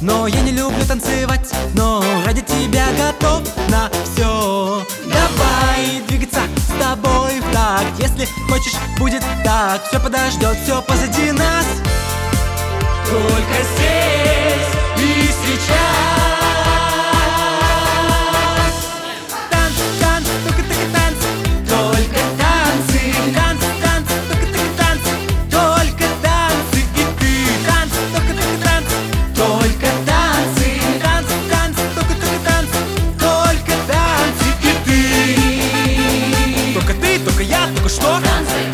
но я не люблю танцевать, но ради тебя готов на все. Давай двигаться с тобой в такт, если хочешь, будет так. Все подождет, все позади нас, только здесь и сейчас. Танц, танц, только танц, только танцы. Танц, танц, только танц, только танцы. И ты танц, только танц, только танцы. Танц, танц, только танц, только танцы. И ты, только я, только что? Танцы.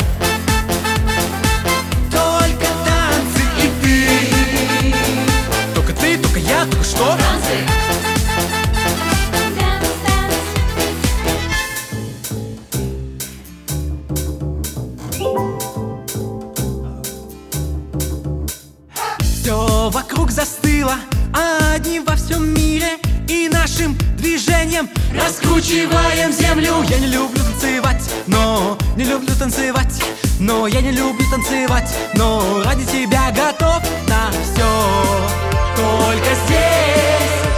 Только танцы. И ты, только я, только что? Танцы. Все вокруг застыло, одни во всем мире, и нашим движением раскручиваем землю. Я не люблю танцевать, но не люблю танцевать, но я не люблю танцевать, но ради тебя готов на все. Только здесь